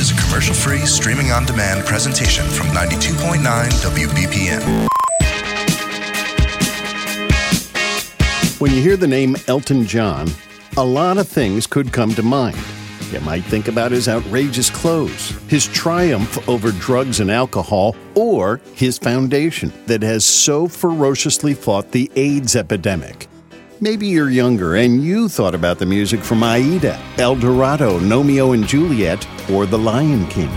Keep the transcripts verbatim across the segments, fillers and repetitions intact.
is a commercial-free, streaming-on-demand presentation from ninety-two point nine W B P M. When you hear the name Elton John, a lot of things could come to mind. You might think about his outrageous clothes, his triumph over drugs and alcohol, or his foundation that has so ferociously fought the AIDS epidemic. Maybe you're younger and you thought about the music from Aida, El Dorado, Romeo and Juliet, or The Lion King.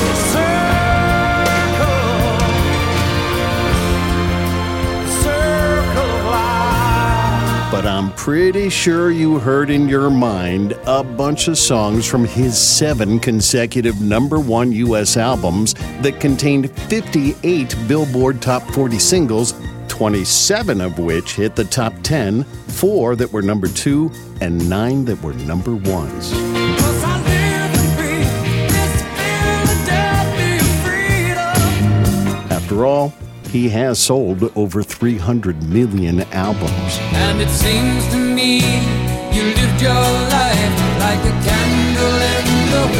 But I'm pretty sure you heard in your mind a bunch of songs from his seven consecutive number one U S albums that contained fifty-eight Billboard Top forty singles, twenty-seven of which hit the top ten, four that were number two, and nine that were number ones. After all, he has sold over three hundred million albums. And it seems to me you lived your life like a candle in the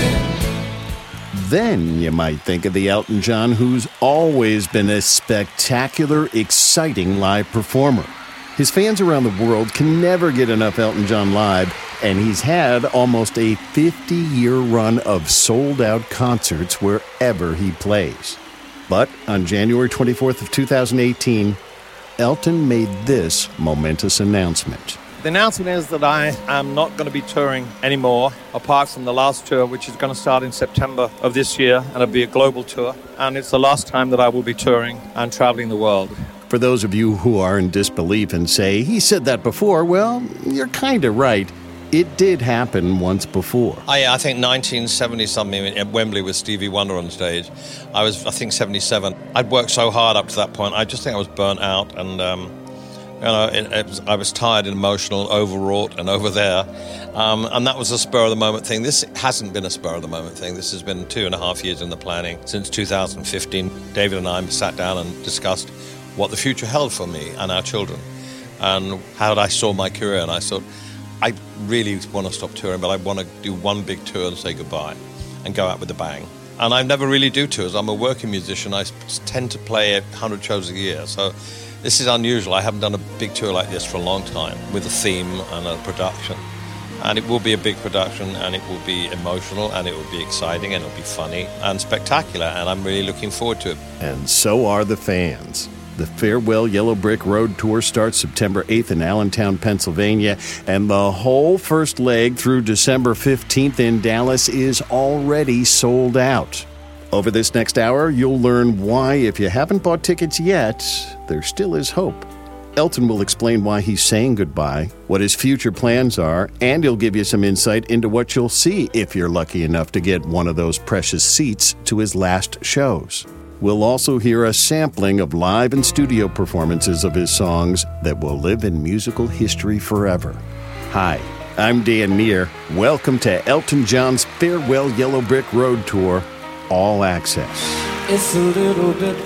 wind. Then you might think of the Elton John who's always been a spectacular, exciting live performer. His fans around the world can never get enough Elton John live, and he's had almost a fifty-year run of sold-out concerts wherever he plays. But on January twenty-fourth of two thousand eighteen, Elton made this momentous announcement. The announcement is that I am not going to be touring anymore, apart from the last tour, which is going to start in September of this year, and it'll be a global tour. And it's the last time that I will be touring and traveling the world. For those of you who are in disbelief and say, he said that before, well, you're kind of right. It did happen once before. I, I think nineteen seventy-something at Wembley with Stevie Wonder on stage. I was, I think, seventy-seven. I'd worked so hard up to that point. I just think I was burnt out, and um, you know, it, it was, I was tired and emotional, overwrought, and over there. Um, and that was a spur-of-the-moment thing. This hasn't been a spur-of-the-moment thing. This has been two and a half years in the planning. Since two thousand fifteen, David and I sat down and discussed what the future held for me and our children, and how I saw my career. And I thought, I really want to stop touring, but I want to do one big tour and say goodbye and go out with a bang. And I never really do tours. I'm a working musician. I tend to play one hundred shows a year. So this is unusual. I haven't done a big tour like this for a long time with a theme and a production. And it will be a big production, and it will be emotional, and it will be exciting, and it will be funny and spectacular. And I'm really looking forward to it. And so are the fans. The Farewell Yellow Brick Road Tour starts September eighth in Allentown, Pennsylvania, and the whole first leg through December fifteenth in Dallas is already sold out. Over this next hour, you'll learn why, if you haven't bought tickets yet, there still is hope. Elton will explain why he's saying goodbye, what his future plans are, and he'll give you some insight into what you'll see if you're lucky enough to get one of those precious seats to his last shows. We'll also hear a sampling of live and studio performances of his songs that will live in musical history forever. Hi, I'm Dan Neer. Welcome to Elton John's Farewell Yellow Brick Road Tour, All Access. It's a little bit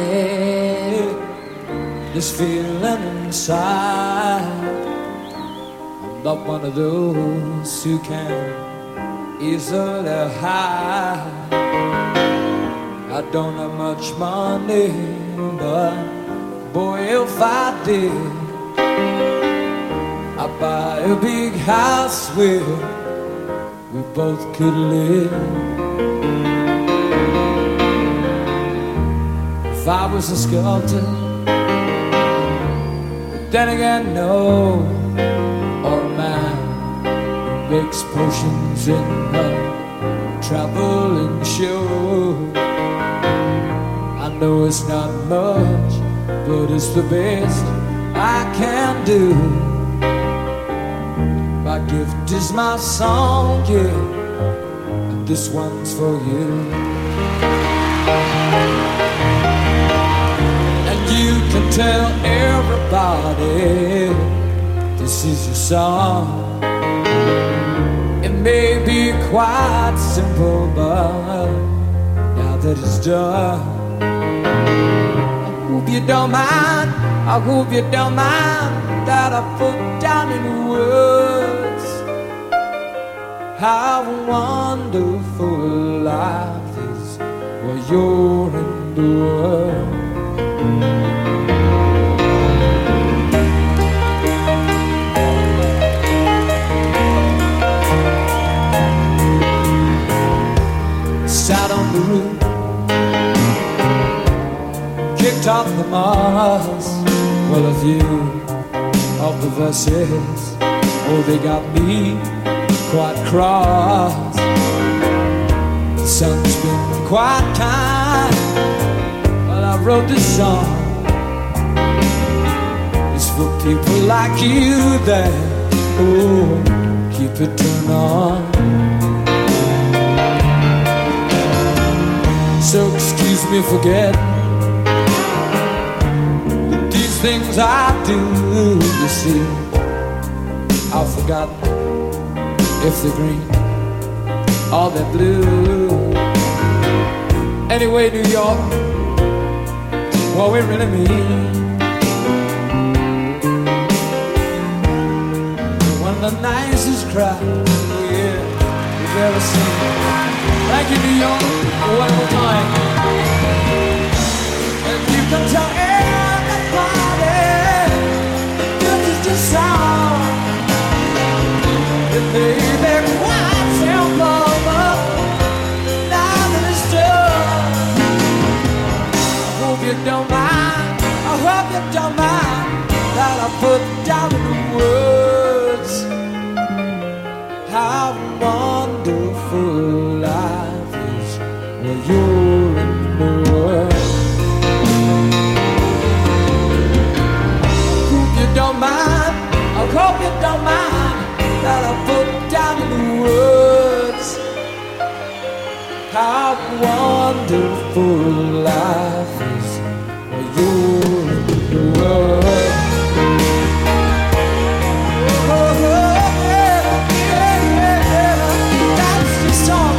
funny, this feeling inside. I'm not one of those who can easily hide. I don't have much money, but boy, if I did, I'd buy a big house where we both could live. If I was a sculptor, then again, no, or a man who makes potions in a traveling show. I know it's not much, but it's the best I can do. My gift is my song, yeah, and this one's for you. And you can tell everybody this is your song. It may be quite simple, but now that it's done, I hope you don't mind, I hope you don't mind that I put down in words how wonderful life is while you're in the world. Sat on the roof, kicked off the moss. Well, a few of the verses, oh, they got me quite cross. The sun's been quite kind, but I wrote this song. It's for people like you that, oh, keep it turned on. So excuse me for getting these things I do, you see. I've forgotten if they're green or they're blue. Anyway, New York, what we really mean. One of the nicest crowds, yeah, we've ever seen. Thank you, New York, one more time. And you can tell everybody this is the sound. It may be quite simple, but now that it's done, I hope you don't mind, I hope you don't mind that I put down in the words how wonderful life is when you're in the world. I hope you don't mind, I hope you don't mind that I put down in the words how wonderful life is when you're in the world. Oh, oh, yeah, yeah, yeah, that's the song.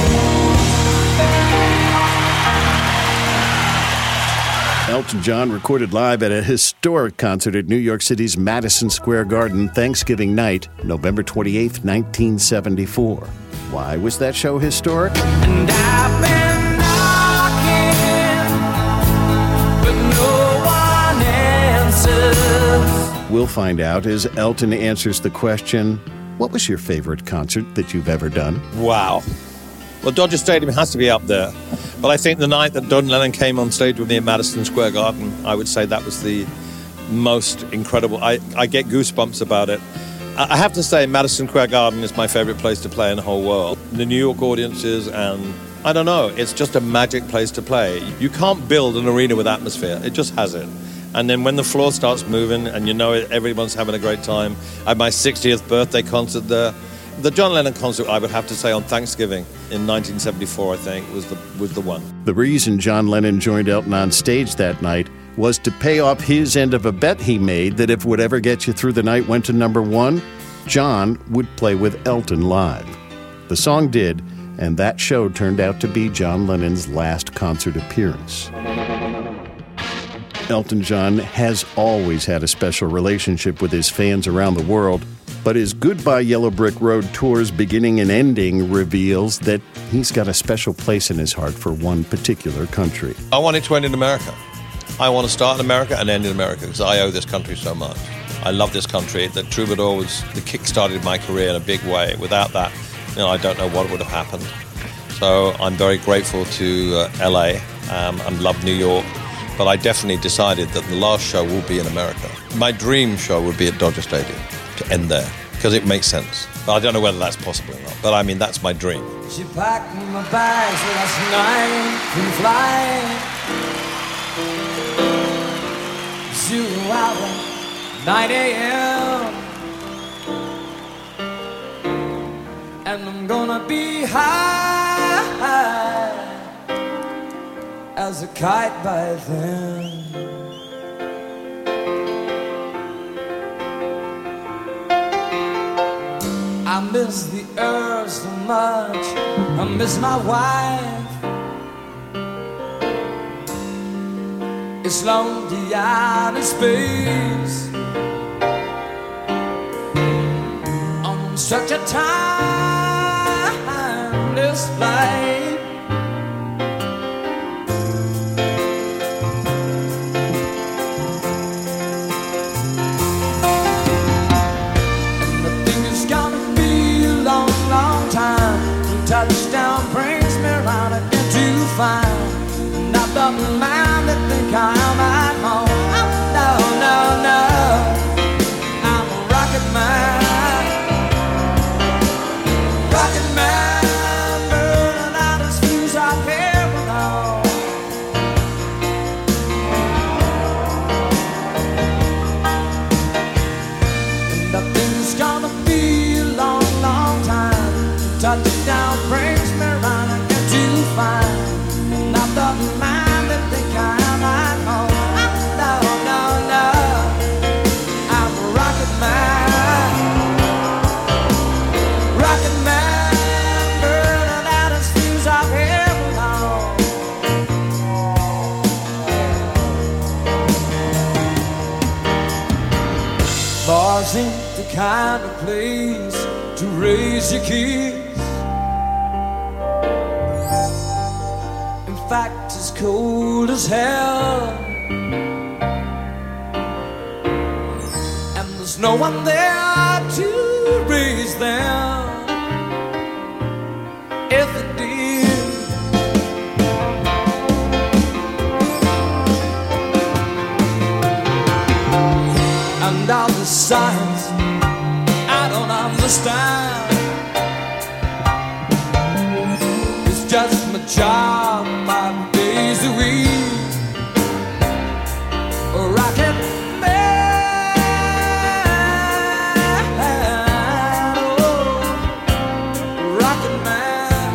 Elton John recorded live at a historic concert at New York City's Madison Square Garden Thanksgiving night, November twenty-eighth, nineteen seventy-four. Why was that show historic? And I've been knocking, but no one answers. We'll find out as Elton answers the question, what was your favorite concert that you've ever done? Wow. Well, Dodger Stadium has to be up there. But I think the night that John Lennon came on stage with me at Madison Square Garden, I would say that was the most incredible. I, I get goosebumps about it. I have to say Madison Square Garden is my favorite place to play in the whole world. The New York audiences, and I don't know, it's just a magic place to play. You can't build an arena with atmosphere. It just has it. And then when the floor starts moving and you know it, everyone's having a great time. I had my sixtieth birthday concert there. The John Lennon concert, I would have to say, on Thanksgiving in nineteen seventy-four, I think, was the was the one. The reason John Lennon joined Elton on stage that night was to pay off his end of a bet he made that if Whatever Gets You Through the Night went to number one, John would play with Elton live. The song did, and that show turned out to be John Lennon's last concert appearance. Elton John has always had a special relationship with his fans around the world, but his Goodbye Yellow Brick Road tour's beginning and ending reveals that he's got a special place in his heart for one particular country. I want it to end in America. I want to start in America and end in America because I owe this country so much. I love this country. The Troubadour was the kick-started my career in a big way. Without that, you know, I don't know what would have happened. So I'm very grateful to uh, L A um, and love New York. But I definitely decided that the last show will be in America. My dream show would be at Dodger Stadium to end there because it makes sense. But I don't know whether that's possible or not. But I mean, that's my dream. She packed my bags last night from flying. Zero hour, nine a.m. And I'm gonna be high, high as a kite by then. I miss the earth so much, I miss my wife. It's lonely out in space on such a timeless flight. touchdown brings me round again to find not the man that think I'm at home. Oh, no, no, no, I'm a rocket man, rocket man, burning out his fuse out here alone. And I think it's gonna be a long, long time. Touchdown brings me round again to find not the man that think I'm at home. Oh, no, no, no, I'm a rocket man, rocket man, burning out his fuse out here alone. Bars ain't the kind of place to raise your kids. In fact, it's cold as hell, and there's no one there to raise them if it did. And all the signs I don't understand. It's just my job, five days a week. A rocket man, oh, rocket man.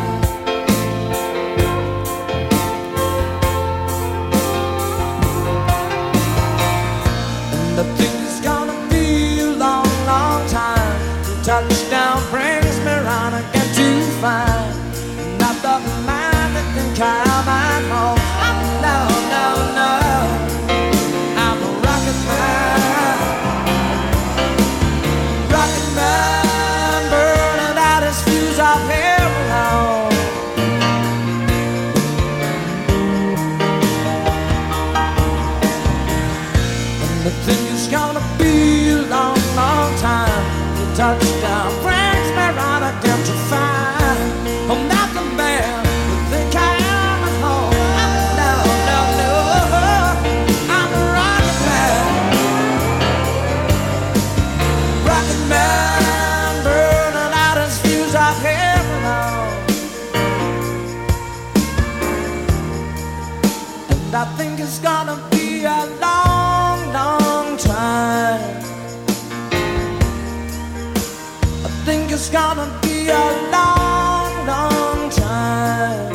And I think it's gonna be a long, long time. Touchdown brings me round again to find not the man that think I'm at home. Oh, no, no, no, I'm a rocket man, rocket man, burning out his fuse out here alone. And the thing is gonna be a long, long time. Touchdown brings me round again to find I'm not the man who think I am at home. No, no, no, I'm a rocket man, rocket man, burning out his fuse out here alone. And I think it's gonna be a long, long time. I think it's gonna be a long, long time.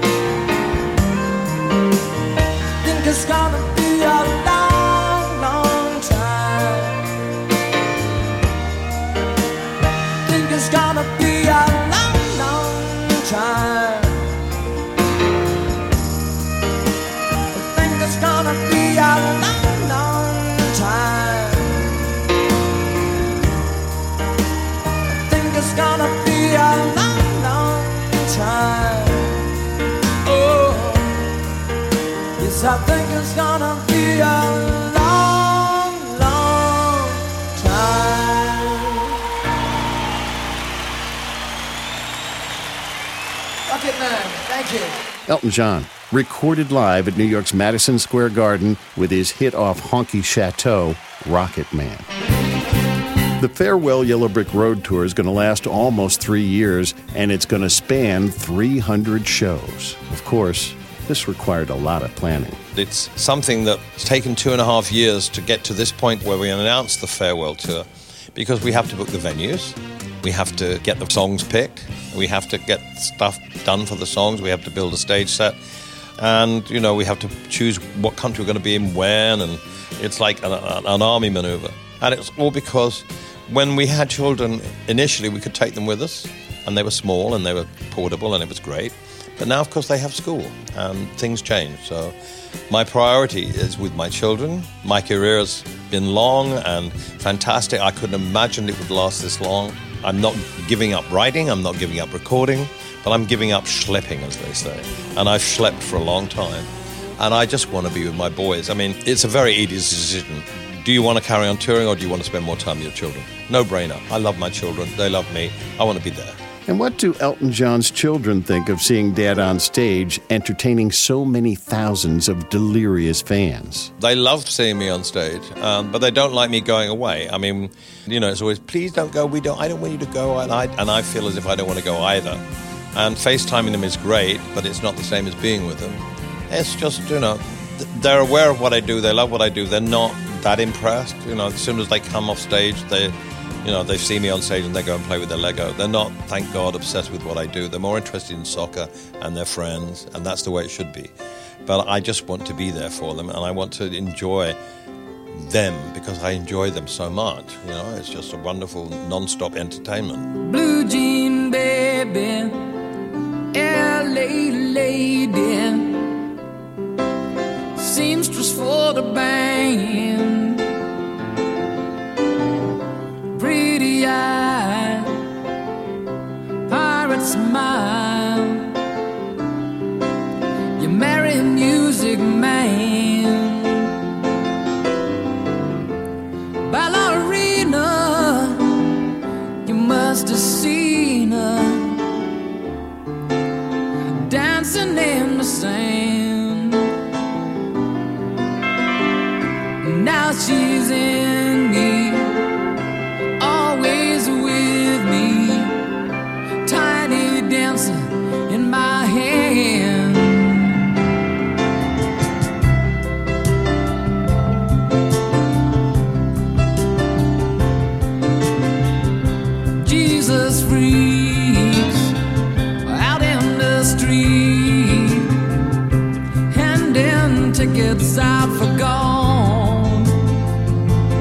I think it's gonna be a long, long time. I think it's gonna be a long, long time. I think it's gonna be a long, long time. It's gonna be a long, long time. Oh, yes, I think it's gonna be a long, long time. Rocket Man, thank you. Elton John, recorded live at New York's Madison Square Garden with his hit off Honky Chateau, Rocket Man. The Farewell Yellow Brick Road Tour is going to last almost three years, and it's going to span three hundred shows. Of course, this required a lot of planning. It's something that's taken two and a half years to get to this point where we announce the Farewell Tour, because we have to book the venues, we have to get the songs picked, we have to get stuff done for the songs, we have to build a stage set, and, you know, we have to choose what country we're going to be in when, and it's like an, an army maneuver. And it's all because when we had children, initially we could take them with us, and they were small and they were portable and it was great. But now, of course, they have school and things change. So my priority is with my children. My career has been long and fantastic. I couldn't imagine it would last this long. I'm not giving up writing, I'm not giving up recording, but I'm giving up schlepping, as they say. And I've schlepped for a long time. And I just want to be with my boys. I mean, it's a very easy decision. Do you want to carry on touring, or do you want to spend more time with your children? No brainer. I love my children. They love me. I want to be there. And what do Elton John's children think of seeing Dad on stage entertaining so many thousands of delirious fans? They loved seeing me on stage, um, but they don't like me going away. I mean, you know, it's always, please don't go, we don't, I don't want you to go, and I, and I feel as if I don't want to go either. And FaceTiming them is great, but it's not the same as being with them. It's just, you know, they're aware of what I do, they love what I do, they're not that impressed. You know, as soon as they come off stage, they... You know, they see me on stage and they go and play with their Lego. They're not, thank God, obsessed with what I do. They're more interested in soccer and their friends, and that's the way it should be. But I just want to be there for them, and I want to enjoy them because I enjoy them so much. You know, it's just a wonderful, non-stop entertainment. Blue jean baby, L A lady, seamstress for the band. Pretty eye, pirate smile. You marry music man. Ballerina, you must have seen her dancing in the sand. Now she's in me, always with me, tiny dancer in my hand. Jesus freaks out in the street, handing tickets out for gone.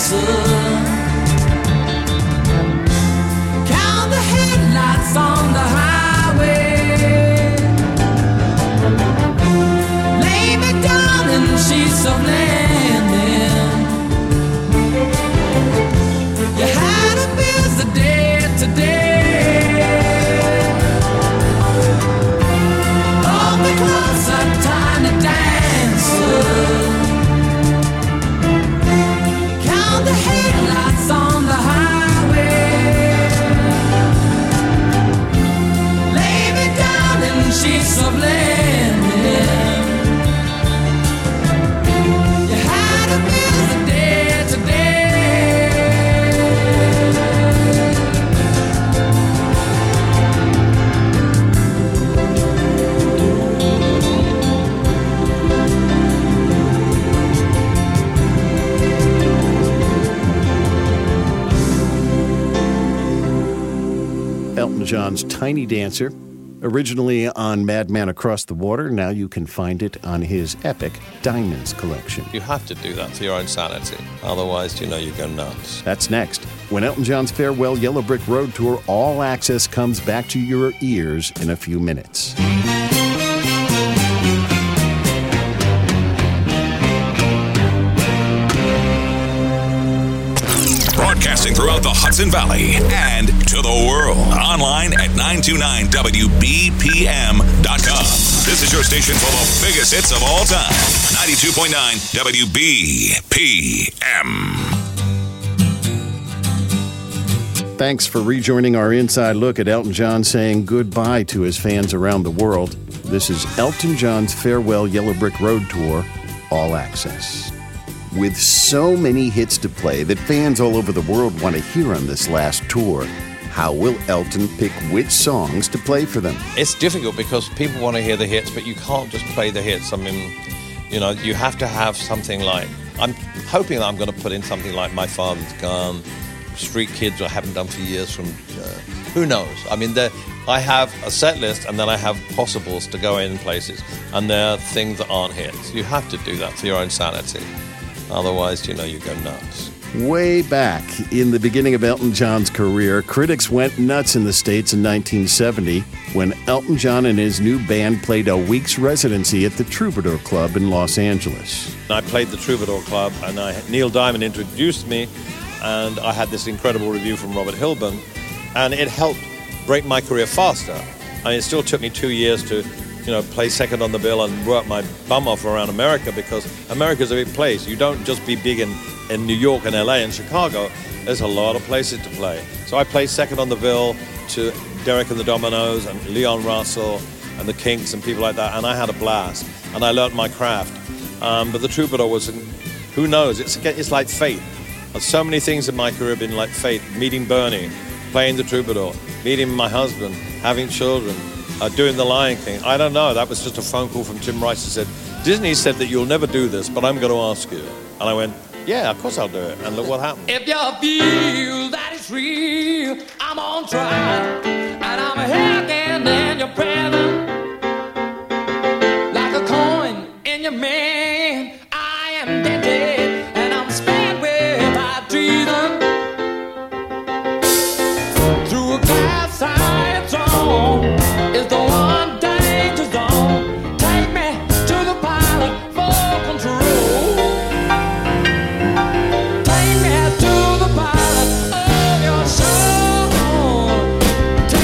dancer. Count the headlights on the highway. Lay me down in sheets of linen. You had a busy day today. Hold me closer, tiny dancer. Count the headlights on the highway. Lay me down in sheets of linen. You had a busy day today. Elton John's Tiny Dancer, originally on Madman Across the Water. Now you can find it on his epic Diamonds collection. You have to do that for your own sanity. Otherwise, you know, you go nuts. That's next. When Elton John's Farewell Yellow Brick Road Tour All Access comes back to your ears in a few minutes. Broadcasting throughout the Hudson Valley and to the world. Online at nine two nine W B P M dot com. This is your station for the biggest hits of all time. ninety-two point nine W B P M. Thanks for rejoining our inside look at Elton John saying goodbye to his fans around the world. This is Elton John's Farewell Yellow Brick Road Tour, All Access. With so many hits to play that fans all over the world want to hear on this last tour, how will Elton pick which songs to play for them? It's difficult because people want to hear the hits, but you can't just play the hits. I mean, you know, you have to have something like, I'm hoping that I'm going to put in something like My Father's Gun, Street Kids, I haven't done for years from, uh, who knows? I mean, I have a set list and then I have possibles to go in places, and there are things that aren't hits. You have to do that for your own sanity. Otherwise, you know, you go nuts. Way back in the beginning of Elton John's career, critics went nuts in the States in nineteen seventy when Elton John and his new band played a week's residency at the Troubadour Club in Los Angeles. I played the Troubadour Club, and I, Neil Diamond introduced me, and I had this incredible review from Robert Hilburn, and it helped break my career faster. I mean, it still took me two years to you know, play second on the bill and work my bum off around America, because America's a big place. You don't just be big in, in New York and L A and Chicago. There's a lot of places to play. So I played second on the bill to Derek and the Dominoes and Leon Russell and the Kinks and people like that, and I had a blast, and I learned my craft. Um, but the Troubadour was, who knows, it's, it's like fate. And so many things in my career have been like fate. Meeting Bernie, playing the Troubadour, meeting my husband, having children, Uh, doing The Lion King. I don't know. That was just a phone call from Tim Rice who said, Disney said that you'll never do this, but I'm going to ask you. And I went, yeah, of course I'll do it. And look what happened. If you feel that it's real, I'm on trial. And I'm hanging in your presence like a coin in your man. I am dented and I'm spared without treason. Through a glass eye throne is the one danger zone. Take me to the pilot for control. Take me to the pilot of your soul.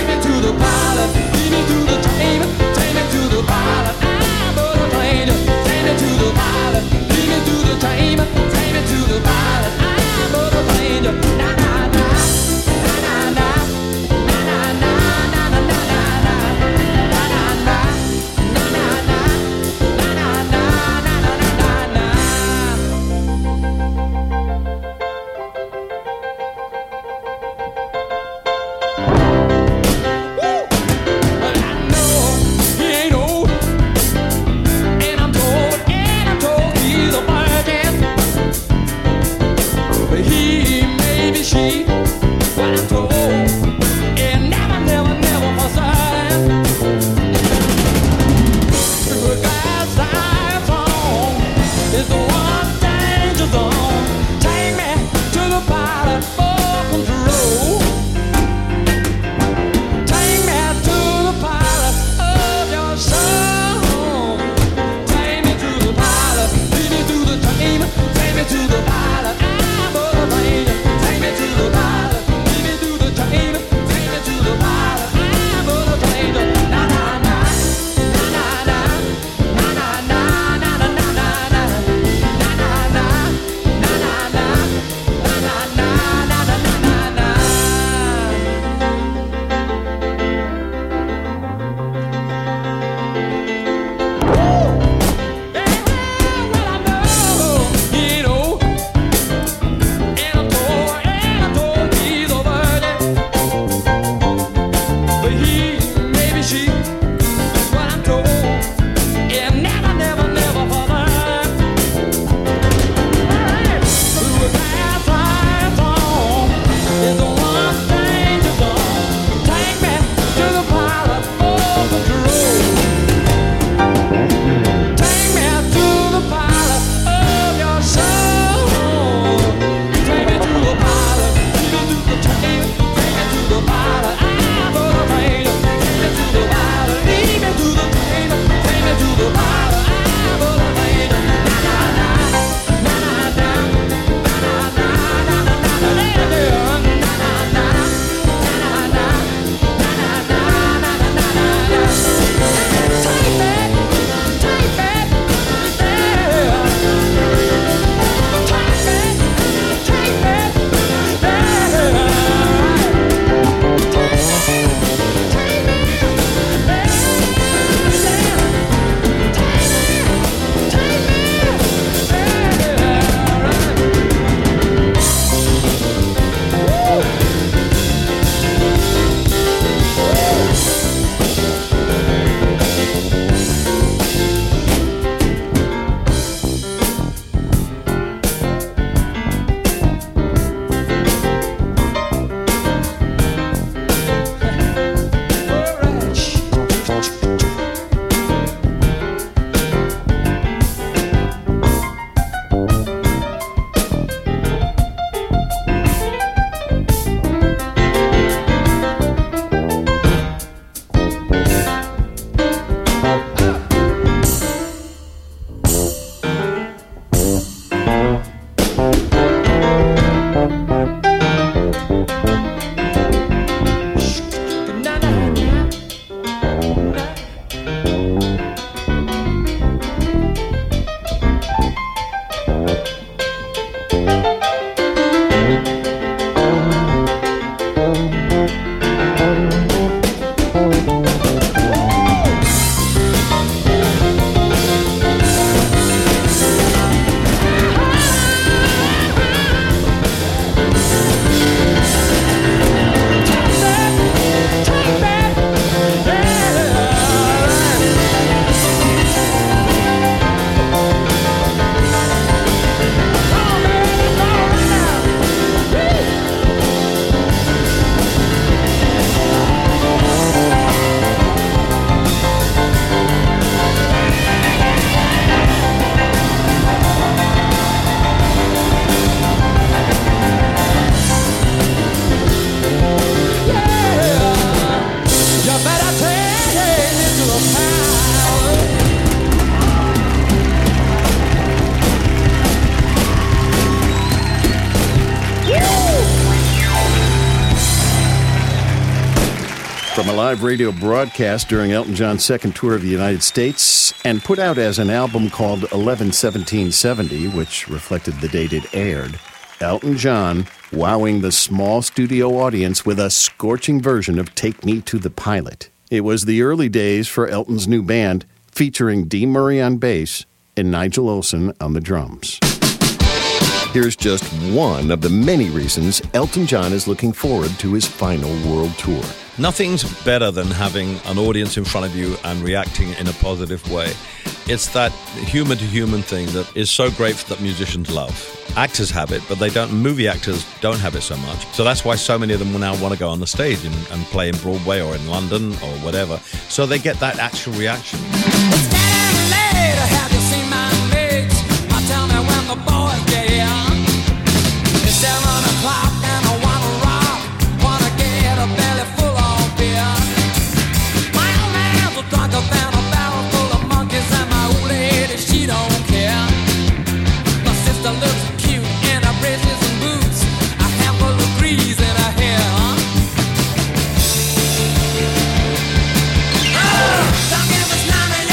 from a live radio broadcast during Elton John's second tour of the United States and put out as an album called eleven seventeen seventy, which reflected the date it aired. Elton John wowing the small studio audience with a scorching version of Take Me to the Pilot. It was the early days for Elton's new band, featuring Dee Murray on bass and Nigel Olsson on the drums. Here's just one of the many reasons Elton John is looking forward to his final world tour. Nothing's better than having an audience in front of you and reacting in a positive way. It's that human-to-human thing that is so great that musicians love. Actors have it, but they don't. Movie actors don't have it so much. So that's why so many of them will now want to go on the stage and, and play in Broadway or in London or whatever. So they get that actual reaction. It's getting late. Have you seen my mates? Now tell me when the boys get here. It's seven o'clock and I wanna rock. Wanna get a belly full of beer. My old man's a drunker than a barrel full of monkeys, and my old lady, she don't care. My sister looks cute in her braces and boots, a handful of grease in her hair. Don't give us none of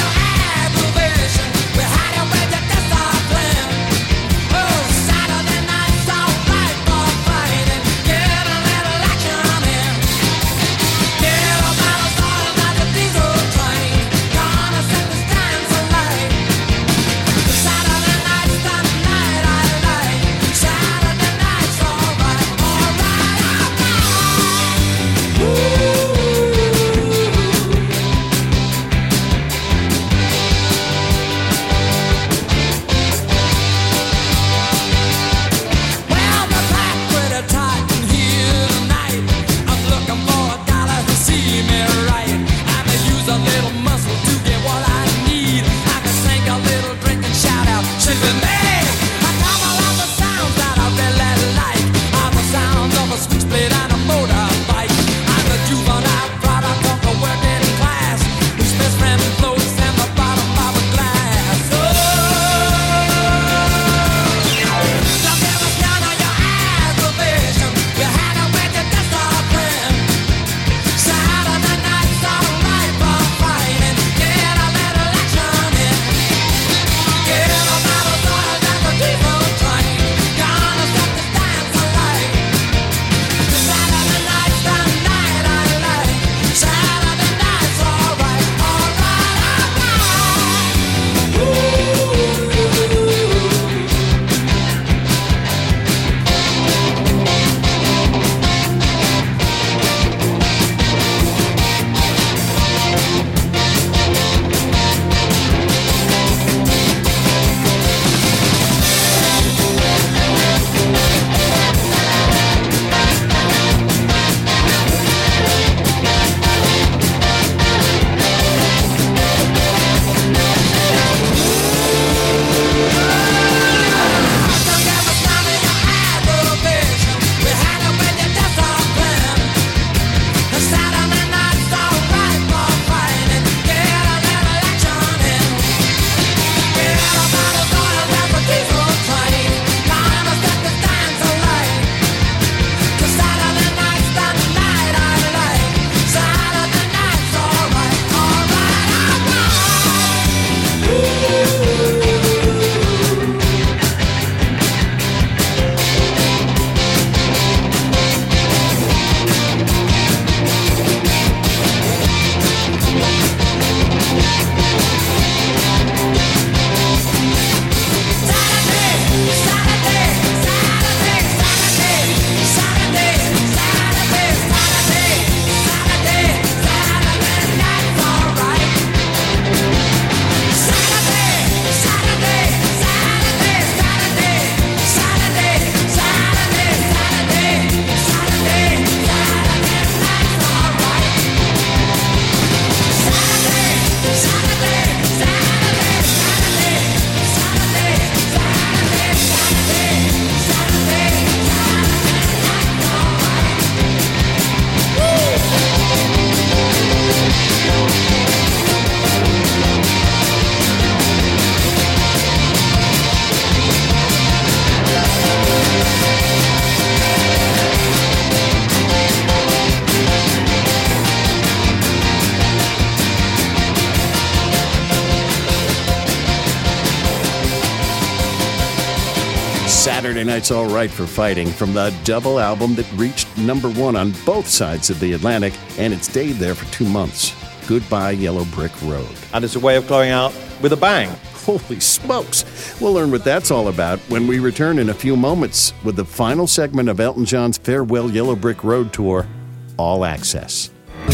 Saturday Night's All Right for Fighting from the double album that reached number one on both sides of the Atlantic, and it stayed there for two months. Goodbye Yellow Brick Road. And it's a way of going out with a bang. Holy smokes! We'll learn what that's all about when we return in a few moments with the final segment of Elton John's Farewell Yellow Brick Road Tour, All Access.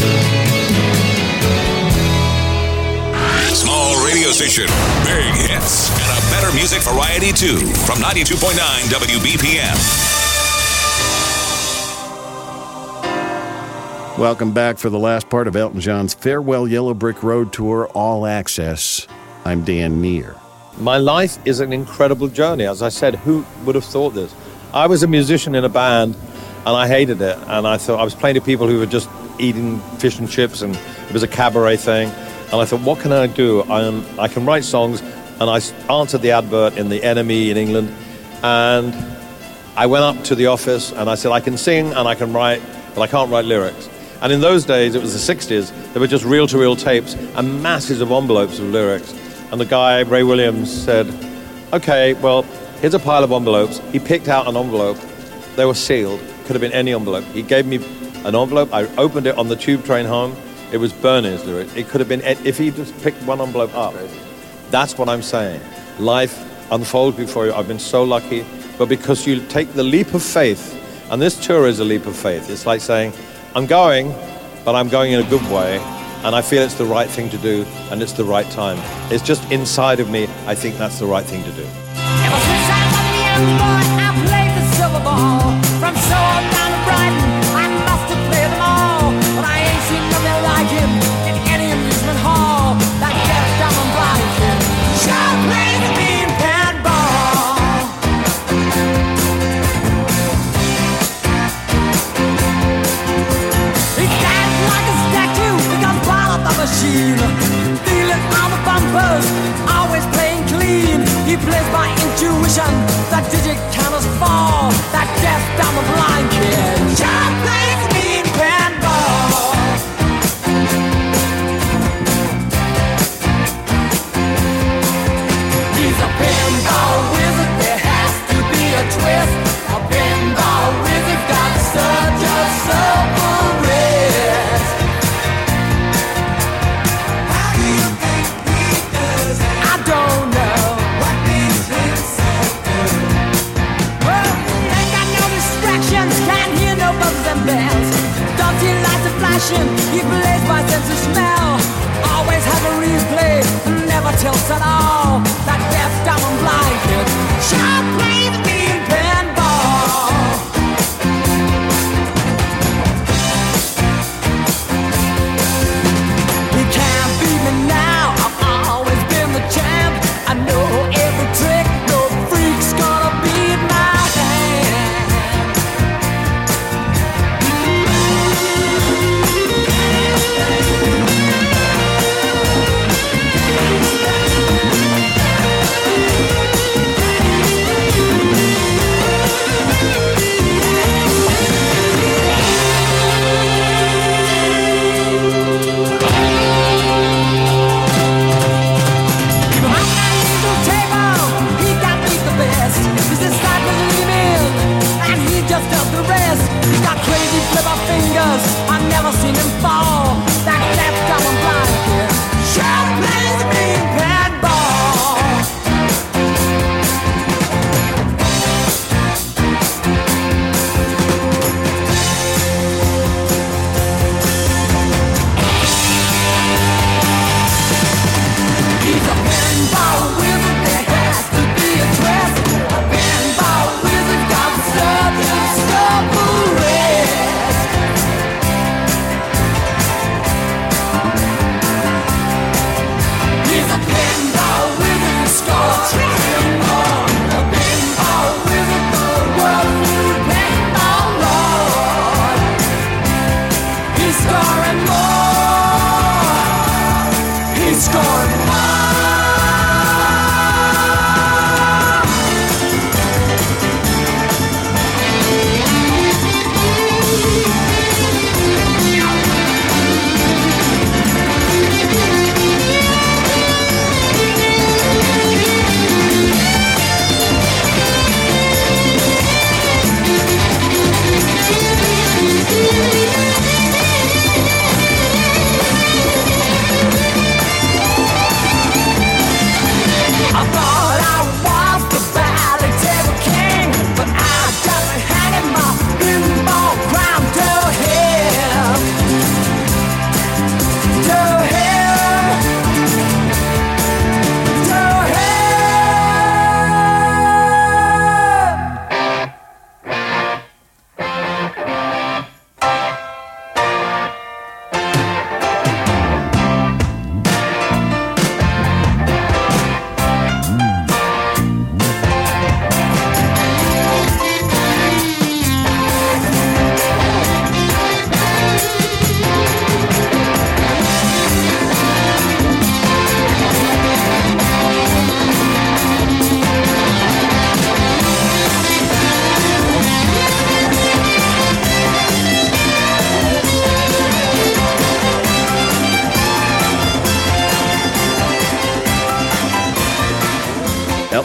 Small radio station, big hits, and a better music variety too. From ninety-two point nine W B P M. Welcome back for the last part of Elton John's Farewell Yellow Brick Road Tour, All Access. I'm Dan Neer. My life is an incredible journey. As I said, who would have thought this? I was a musician in a band, and I hated it. And I thought I was playing to people who were just eating fish and chips, and it was a cabaret thing. And I thought, what can I do? I, am, I can write songs, and I answered the advert in The Enemy in England. And I went up to the office, and I said, I can sing and I can write, but I can't write lyrics. And in those days, it was the sixties, there were just reel-to-reel tapes and masses of envelopes of lyrics. And the guy, Ray Williams, said, okay, well, here's a pile of envelopes. He picked out an envelope. They were sealed. Could have been any envelope. He gave me an envelope. I opened it on the tube train home. It was Bernie's lyric. It could have been, if he just picked one envelope up. That's what I'm saying. Life unfolds before you. I've been so lucky. But because you take the leap of faith, and this tour is a leap of faith. It's like saying, I'm going, but I'm going in a good way, and I feel it's the right thing to do, and it's the right time. It's just inside of me, I think that's the right thing to do. Ever since I was a young boy, I played the silver ball. From Seoul down to Brighton, I must have played them all. But I ain't seen nothing like him in any amusement hall. That deaf, dumb, and blind kid sure plays the mean pad ball. He stands like a statue, becomes part of the machine. Feeling on the bumpers, always playing clean. He plays by intuition, the digit counters fall. That deaf, dumb, and blind kid sure plays the mean pad ball. He's a pinball wizard, there has to be a twist. A pinball wizard got such a silver wrist. How do you think he does it? I don't know. What makes him so good? Well, ain't got no distractions, can't hear no buzzes and bells. Dirty lights are flashing, he plays by sense of smell. Always has a replay, never tilts at all. That deaf, dumb, and blind kid sure plays the mean pinball. He can't beat me now, I've always been the champ. I know every trick, no freak's gonna beat my hand.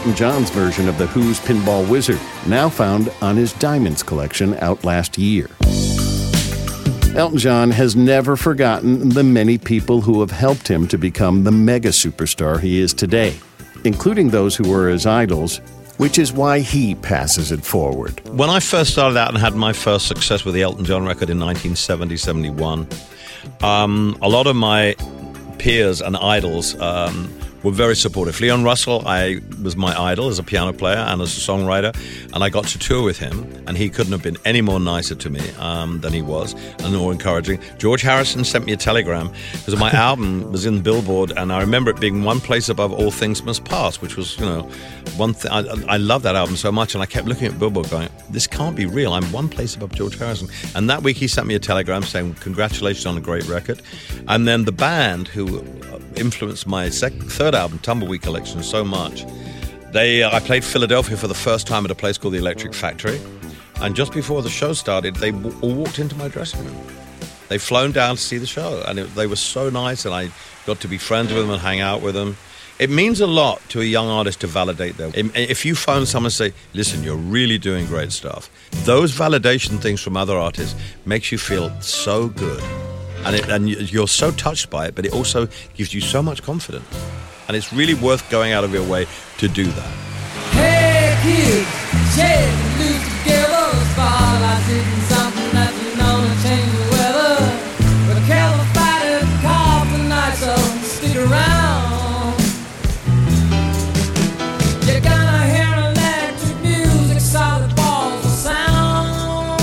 Elton John's version of The Who's Pinball Wizard, now found on his Diamonds collection out last year. Elton John has never forgotten the many people who have helped him to become the mega superstar he is today, including those who were his idols, which is why he passes it forward. When I first started out and had my first success with the Elton John record in nineteen seventy, seventy-one, um, a lot of my peers and idols um, were very supportive. Leon Russell, I was my idol as a piano player and as a songwriter, and I got to tour with him, and he couldn't have been any more nicer to me um, than he was, and more encouraging. George Harrison sent me a telegram because my album was in Billboard, and I remember it being one place above All Things Must Pass, which was, you know, one thing. I, I love that album so much, and I kept looking at Billboard going, this can't be real. I'm one place above George Harrison. And that week he sent me a telegram saying, congratulations on a great record. And then the band who influenced my sec- third album, Tumbleweed Collection, so much. They, uh, I played Philadelphia for the first time at a place called the Electric Factory, and just before the show started, they w- all walked into my dressing room. They'd flown down to see the show, and it, they were so nice, and I got to be friends with them and hang out with them. It means a lot to a young artist to validate them. If you phone someone and say, listen, you're really doing great stuff, those validation things from other artists makes you feel so good. And, it, and you're so touched by it, but it also gives you so much confidence. And it's really worth going out of your way to do that. Hey kids, shake and loose together. Spotlight hitting something that you know to change the weather. But a California call for night, so stick around. You're gonna hear electric music, solid balls of sound.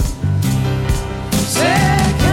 Say,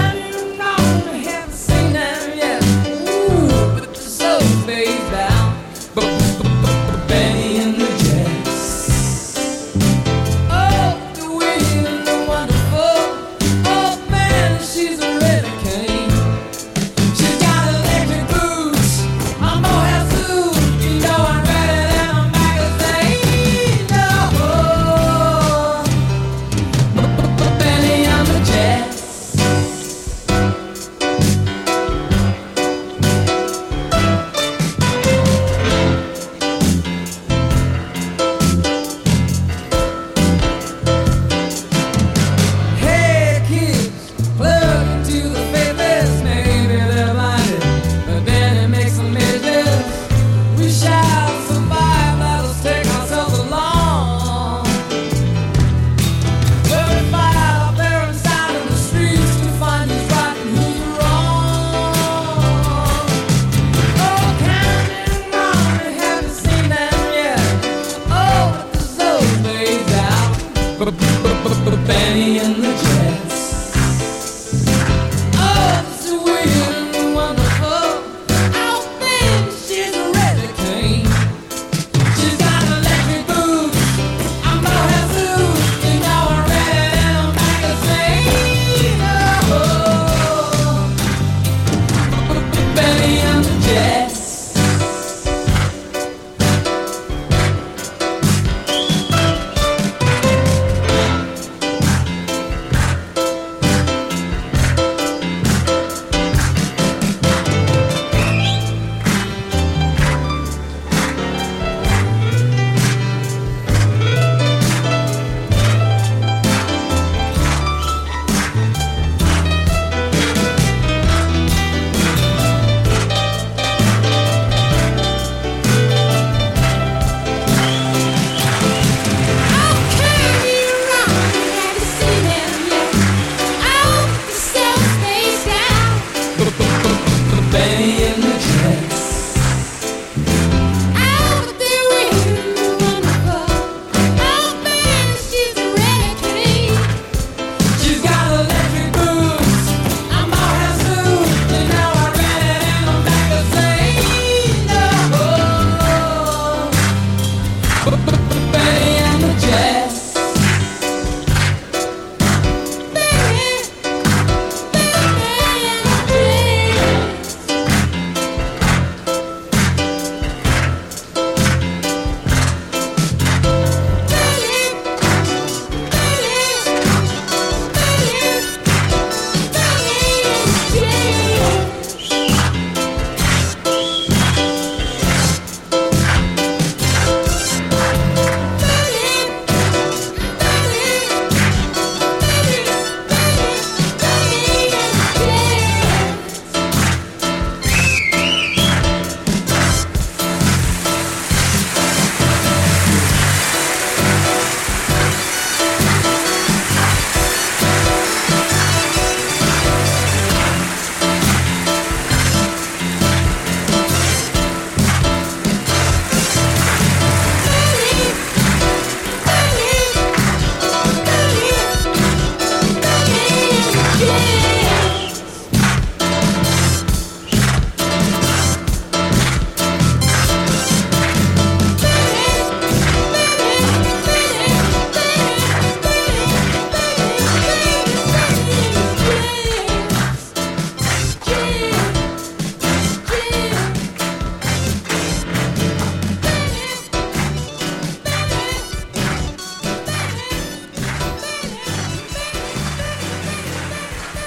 Benny and the Jets. Oh, it's so weird and wonderful. Oh, man, she's a ready queen. She's got electric boots. I'm gonna have suits. You know I'm ready and I'm magazine. Oh, Benny and the Jets.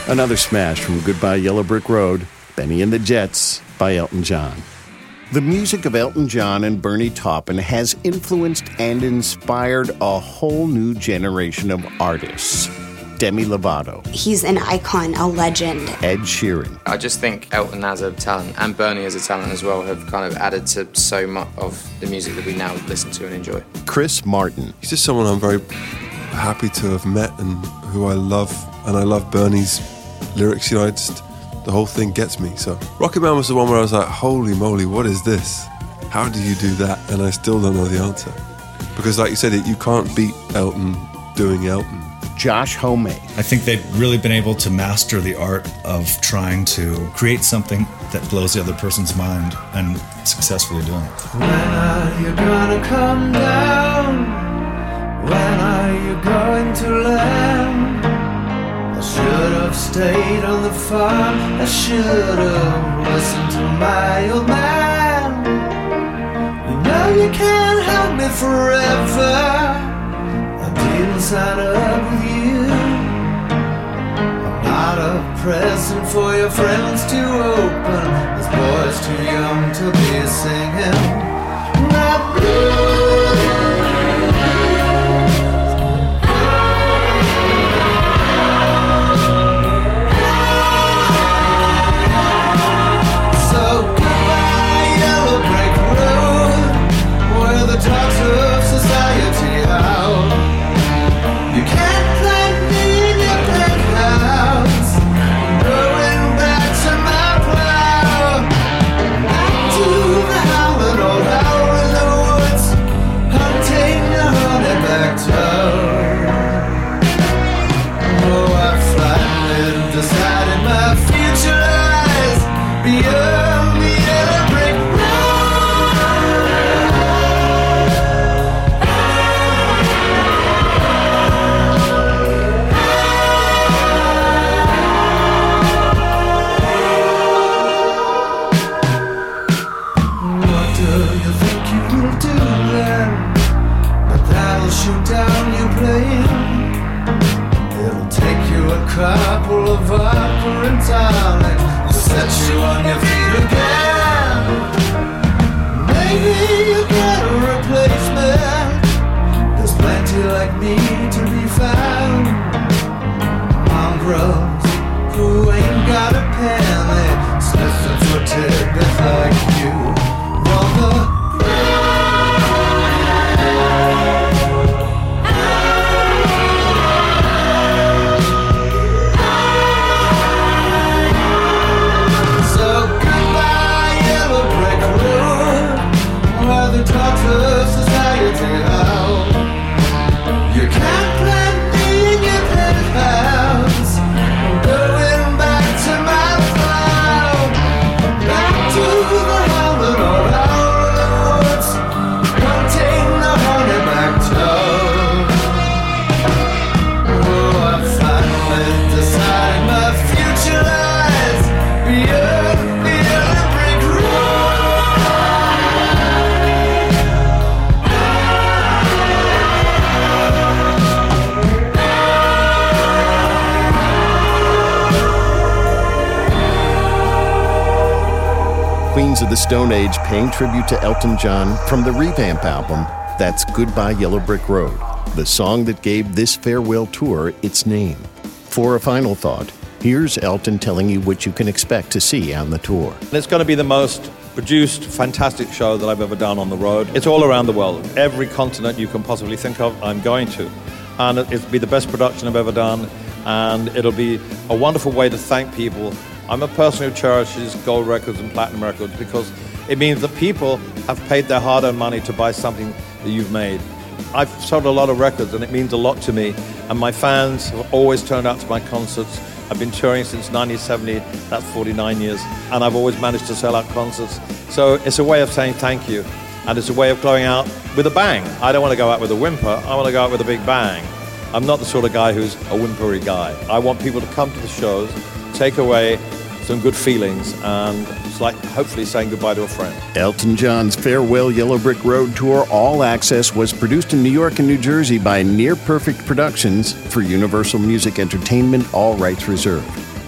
Another smash from Goodbye Yellow Brick Road, Benny and the Jets by Elton John. The music of Elton John and Bernie Taupin has influenced and inspired a whole new generation of artists. Demi Lovato. He's an icon, a legend. Ed Sheeran. I just think Elton as a talent and Bernie as a talent as well have kind of added to so much of the music that we now listen to and enjoy. Chris Martin. He's just someone I'm very happy to have met and who I love, and I love Bernie's lyrics. You know, I just, the whole thing gets me. So Rocket Man was the one where I was like, holy moly, what is this? How do you do that? And I still don't know the answer. Because like you said, you can't beat Elton doing Elton. Josh Homme. I think they've really been able to master the art of trying to create something that blows the other person's mind and successfully doing it. When are you gonna come down? When are you going to land? I should have stayed on the farm. I should have listened to my old man. You know you can't help me forever. I didn't sign up with you. I'm not a present for your friends to open. This boy's too young to be singing. Not So goodbye, yellow brick road, where the talks of society out. You can't plant me in your penthouse. I'm going back to my plow. Back to the howling old hour in the woods, hunting the honeyback toad. Oh, I've finally decided my future lies beyond the yellow brick shoot down your plane. It'll take you a couple of vodka and tonic to set you on your feet again. Maybe you get a replacement. There's plenty like me to be found. Mongrels who ain't got a penny, sniffing for tidbits like you. While the Queens of the Stone Age paying tribute to Elton John from the Revamp album, that's Goodbye Yellow Brick Road, the song that gave this farewell tour its name. For a final thought, here's Elton telling you what you can expect to see on the tour. It's going to be the most produced, fantastic show that I've ever done on the road. It's all around the world. Every continent you can possibly think of, I'm going to. And it'll be the best production I've ever done, and it'll be a wonderful way to thank people. I'm a person who cherishes gold records and platinum records because it means that people have paid their hard-earned money to buy something that you've made. I've sold a lot of records, and it means a lot to me. And my fans have always turned out to my concerts. I've been touring since nineteen seventy, that's forty-nine years, and I've always managed to sell out concerts. So it's a way of saying thank you, and it's a way of going out with a bang. I don't want to go out with a whimper, I want to go out with a big bang. I'm not the sort of guy who's a whimpery guy. I want people to come to the shows, take away some good feelings, and it's like hopefully saying goodbye to a friend. Elton John's Farewell Yellow Brick Road Tour All Access was produced in New York and New Jersey by Near Perfect Productions for Universal Music Entertainment, all rights reserved.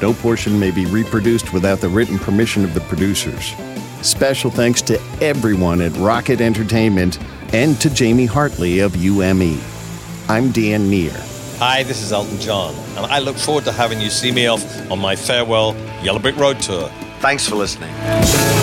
No portion may be reproduced without the written permission of the producers. Special thanks to everyone at Rocket Entertainment and to Jamie Hartley of U M E. I'm Dan Neer. Hi, this is Elton John, and I look forward to having you see me off on my farewell Yellow Brick Road tour. Thanks for listening.